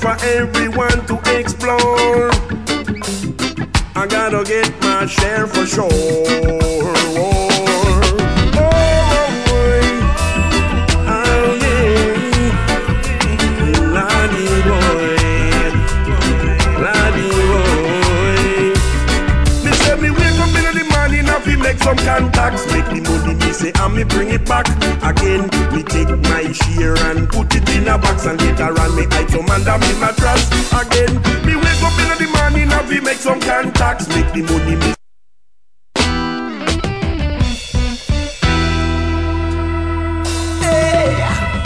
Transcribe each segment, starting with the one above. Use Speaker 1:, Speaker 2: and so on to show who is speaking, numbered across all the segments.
Speaker 1: for everyone to explore. I gotta get my share for sure. Make some contacts, make the money, me say, and me bring it back again. Me take my share and put it in a box, and later on me hide some under me mattress again. Me wake up in the morning and we make some contacts, make the money, me.
Speaker 2: Hey,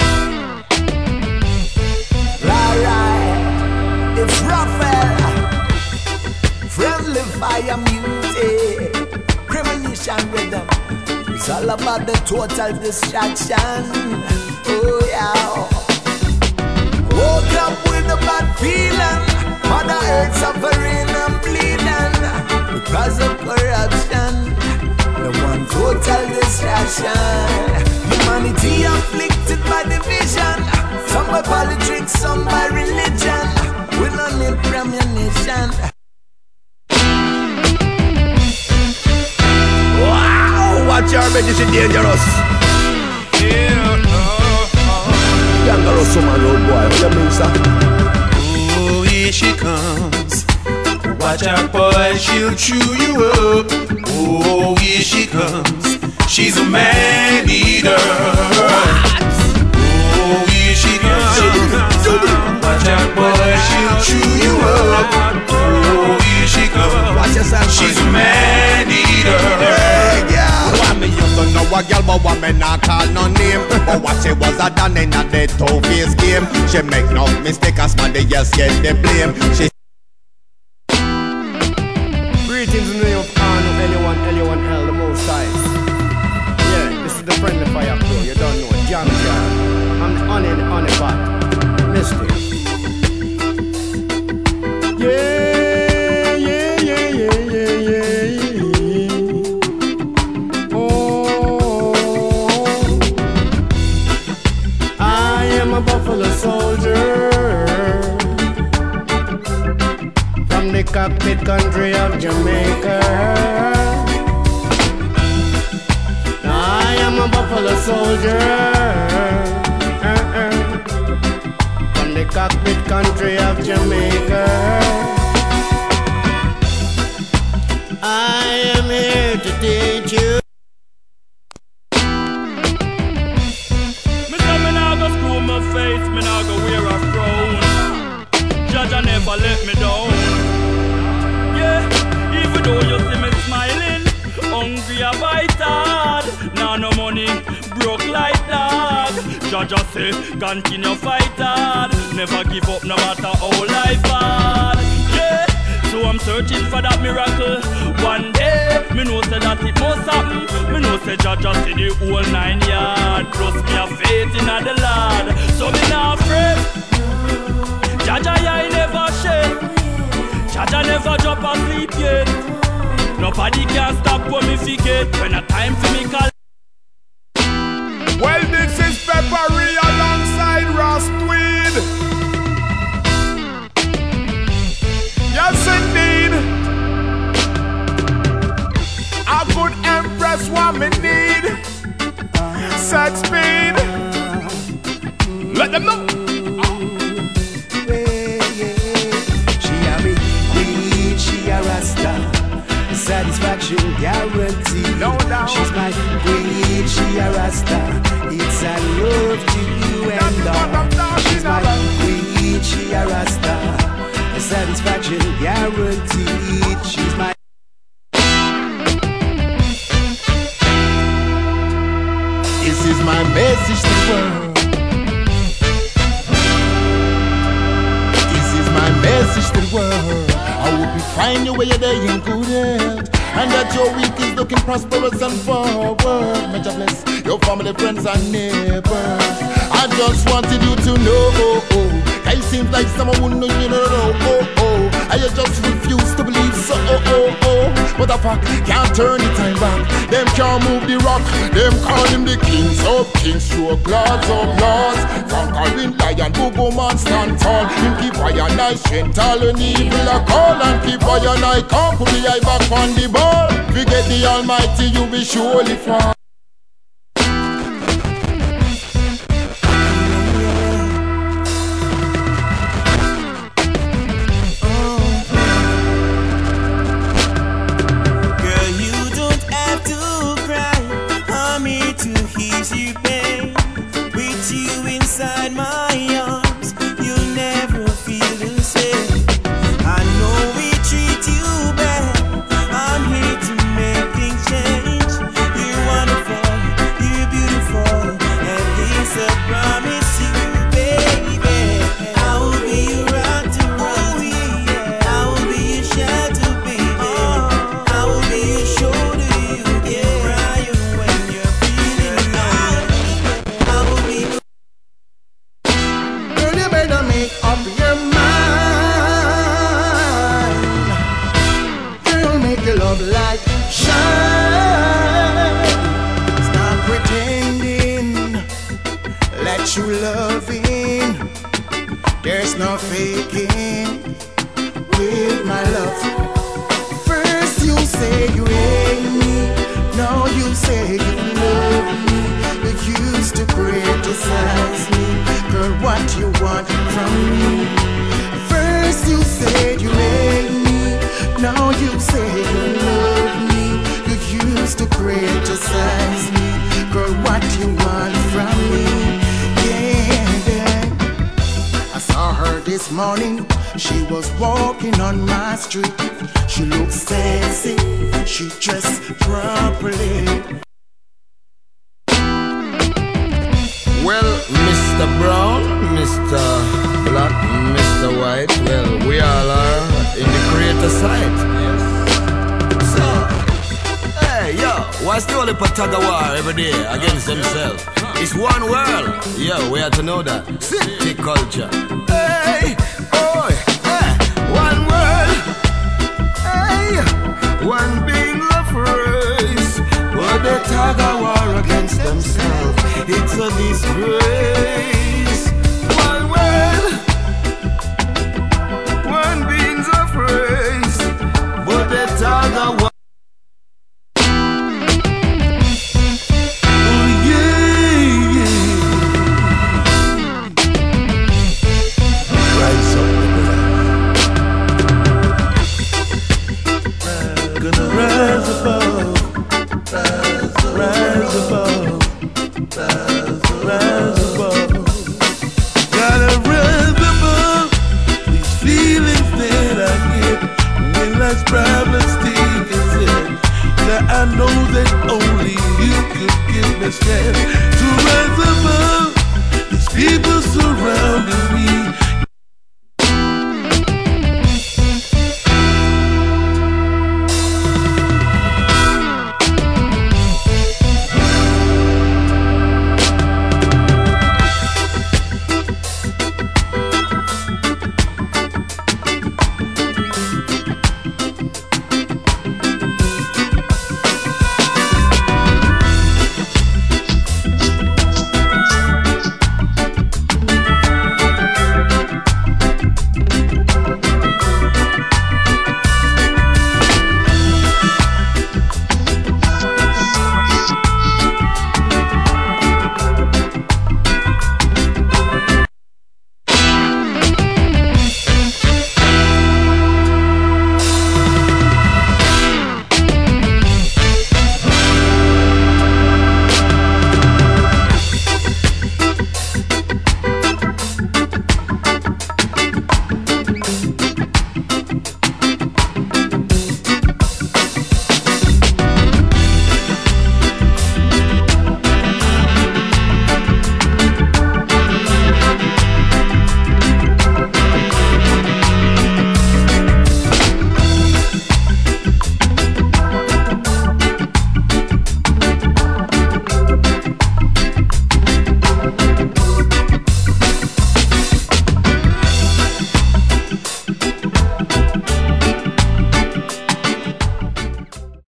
Speaker 2: right, it's Raphael, friendly fire music. Premonition rhythm. It's all about the total distraction. Oh yeah. Woke up with a bad feeling. Mother Earth suffering and bleeding because of corruption. The one total distraction. Humanity afflicted by division. Some by politics, some by religion. We don't need premonition.
Speaker 3: Watch your bed, this is dangerous. Dangerous summer road boy, what you mean, sir?
Speaker 4: Oh, here she comes. Watch out, boy, she'll chew you up. Oh, here she comes. She's a man eater. Oh, here she comes. Watch out, boy, she'll chew you up. Oh, here she comes.
Speaker 3: Watch yourself.
Speaker 4: She's a man eater.
Speaker 3: Me used to know a girl, but one me not call no name. But what she was a done in a dead two-face game. She make no mistake, as man they just get the blame. She
Speaker 5: greetings in the name of Anu, anyone, L, the most size. Yeah, this is the friendly fire crew, you don't know, Jam Jam. I'm the on the fire, Mystic. Yeah. Buffalo soldier from the cockpit country of Jamaica. I am a buffalo soldier from the cockpit country of Jamaica. I am here to teach you.
Speaker 6: Face, me nah go wear a frown. Judge never let me down. Yeah, even though you see me smiling, hungry a bite hard. Nah no money, broke like dog. Judge say, continue fight hard. Never give up no matter how life hard. Yeah, so I'm searching for that miracle. One day, me know say that it must happen. Me know say Judge see the whole 9 yards. Plus me have faith in the Lord. So me not afraid. Jaja I never shake. Jaja never drop asleep yet. Nobody can stop when me forget. When a time for me call.
Speaker 7: Well, this is Peppery alongside Ross Tweed. Yes indeed. A good empress what me need. Set speed. Let them know.
Speaker 2: She a me queen, she a Rasta. Satisfaction guaranteed.
Speaker 7: No doubt.
Speaker 2: She's my queen, she a Rasta. It's a love to you and all. She's my queen, she a Rasta. Satisfaction guaranteed. She's my.
Speaker 7: This is my message to the world. This is my message to the world. I hope you find your way there in good health, and that your week is looking prosperous and forward. May God bless your family, friends, and neighbors. I just wanted you to know, it seems like someone who know you know. I just refuse to believe so. But a fact. Can't turn the time back. Them can't move the rock. Them call him the kings of kings. Stroke lords of lords. Conquering lion, Bobo man stand tall. Him keep fire nice, gentle and evil a call. And keep fire night, come put the eye back on the ball. Forget the Almighty, you be surely fall.
Speaker 8: One being's a phrase, but they talk a